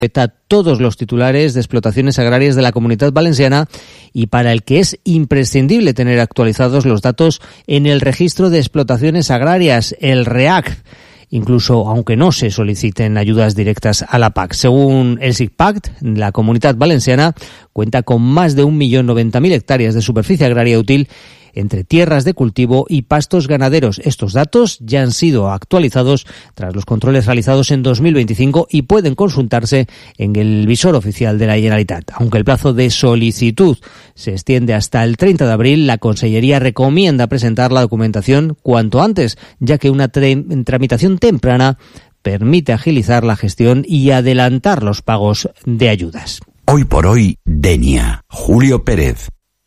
a todos los titulares de explotaciones agrarias de la Comunitat Valenciana y para el que es imprescindible tener actualizados los datos en el Registro de Explotaciones Agrarias, el REAC, incluso aunque no se soliciten ayudas directas a la PAC. Según el SICPAC, la Comunitat Valenciana cuenta con más de 1.090.000 hectáreas de superficie agraria útil entre tierras de cultivo y pastos ganaderos. Estos datos ya han sido actualizados tras los controles realizados en 2025 y pueden consultarse en el visor oficial de la Generalitat. Aunque el plazo de solicitud se extiende hasta el 30 de abril, la Consellería recomienda presentar la documentación cuanto antes, ya que una tramitación temprana permite agilizar la gestión y adelantar los pagos de ayudas. Hoy por hoy, Denia. Julio Pérez.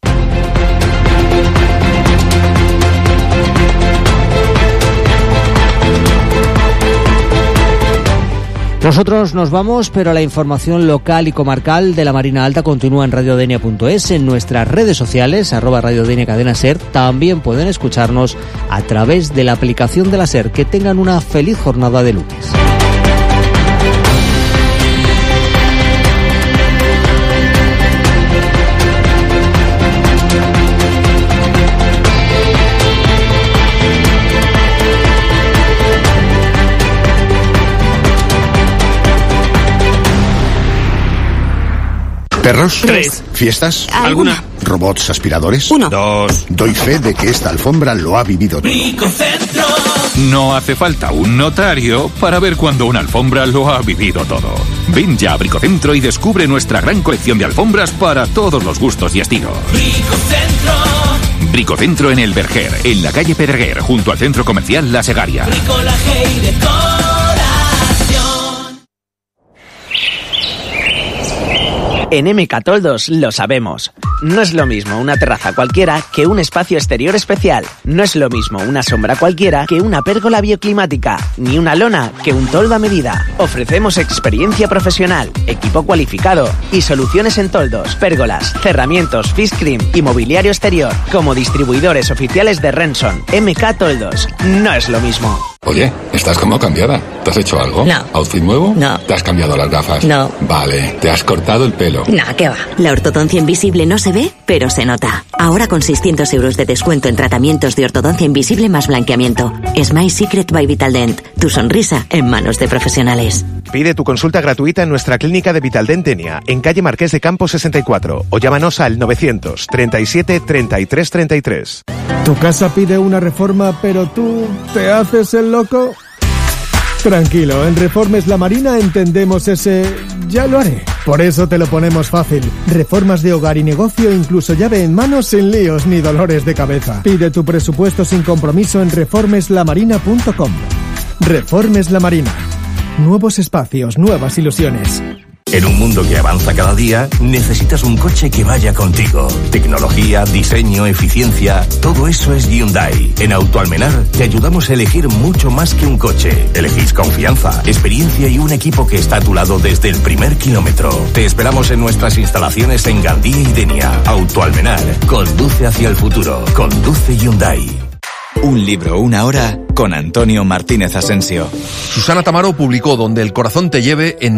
Nosotros nos vamos, pero la información local y comarcal de la Marina Alta continúa en radiodenia.es, en nuestras redes sociales, @radiodenia cadena SER. También pueden escucharnos a través de la aplicación de la SER. Que tengan una feliz jornada de lunes. ¿Perros? 3. ¿Fiestas? ¿Alguna? ¿Robots aspiradores? 1. 2. Doy fe de que esta alfombra lo ha vivido todo. Bricocentro. No hace falta un notario para ver cuando una alfombra lo ha vivido todo. Ven ya a Bricocentro y descubre nuestra gran colección de alfombras para todos los gustos y estilos. Bricocentro. Bricocentro en el Verger, en la calle Pedreguer, junto al centro comercial La Segaria. Bricolaje y decoración. En MK Toldos lo sabemos. No es lo mismo una terraza cualquiera que un espacio exterior especial. No es lo mismo una sombra cualquiera que una pérgola bioclimática. Ni una lona que un toldo a medida. Ofrecemos experiencia profesional, equipo cualificado y soluciones en toldos, pérgolas, cerramientos, fish cream y mobiliario exterior. Como distribuidores oficiales de Renson, MK Toldos. No es lo mismo. Oye, estás como cambiada. ¿Te has hecho algo? No. ¿Outfit nuevo? No. ¿Te has cambiado las gafas? No. Vale. ¿Te has cortado el pelo? Nah, ¿qué va? La ortodoncia invisible no se ve, pero se nota. Ahora con 600 euros de descuento en tratamientos de ortodoncia invisible más blanqueamiento. Smile Secret by Vitaldent. Tu sonrisa en manos de profesionales. Pide tu consulta gratuita en nuestra clínica de Vitaldent Denia, en calle Marqués de Campos 64, o llámanos al 937 33 33. ¿Tu casa pide una reforma, pero tú te haces el loco? Tranquilo, en Reformes La Marina entendemos ese "ya lo haré". Por eso te lo ponemos fácil. Reformas de hogar y negocio, incluso llave en mano, sin líos ni dolores de cabeza. Pide tu presupuesto sin compromiso en reformeslamarina.com. Reformes La Marina. Nuevos espacios, nuevas ilusiones. En un mundo que avanza cada día, necesitas un coche que vaya contigo. Tecnología, diseño, eficiencia, todo eso es Hyundai. En Autoalmenar te ayudamos a elegir mucho más que un coche. Elegís confianza, experiencia y un equipo que está a tu lado desde el primer kilómetro. Te esperamos en nuestras instalaciones en Gandía y Denia. Autoalmenar, conduce hacia el futuro. Conduce Hyundai. Un libro, una hora, con Antonio Martínez Asensio. Susana Tamaro publicó Donde el corazón te lleve en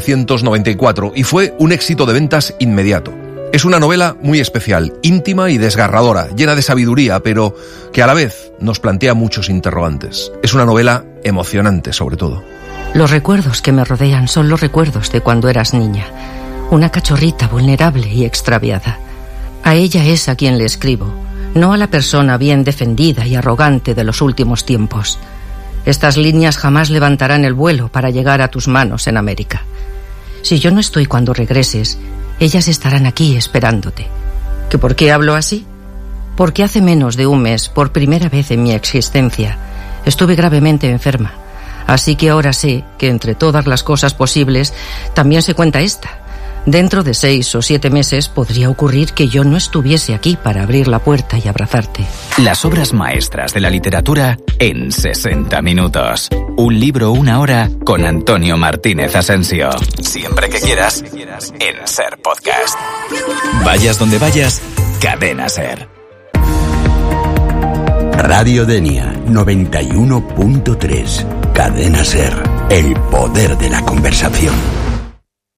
1994 y fue un éxito de ventas inmediato. Es una novela muy especial, íntima y desgarradora, llena de sabiduría, pero que a la vez nos plantea muchos interrogantes. Es una novela emocionante, sobre todo. Los recuerdos que me rodean son los recuerdos de cuando eras niña. Una cachorrita vulnerable y extraviada. A ella es a quien le escribo. No a la persona bien defendida y arrogante de los últimos tiempos. Estas líneas jamás levantarán el vuelo para llegar a tus manos en América. Si yo no estoy cuando regreses, ellas estarán aquí esperándote. ¿Que por qué hablo así? Porque hace menos de un mes, por primera vez en mi existencia, estuve gravemente enferma. Así que ahora sé que entre todas las cosas posibles, también se cuenta esta. Dentro de 6 o 7 meses podría ocurrir que yo no estuviese aquí para abrir la puerta y abrazarte. Las obras maestras de la literatura en 60 minutos. Un libro, una hora, con Antonio Martínez Asensio. Siempre que quieras, en SER Podcast. Vayas donde vayas, Cadena SER. Radio Denia 91.3. Cadena SER. El poder de la conversación.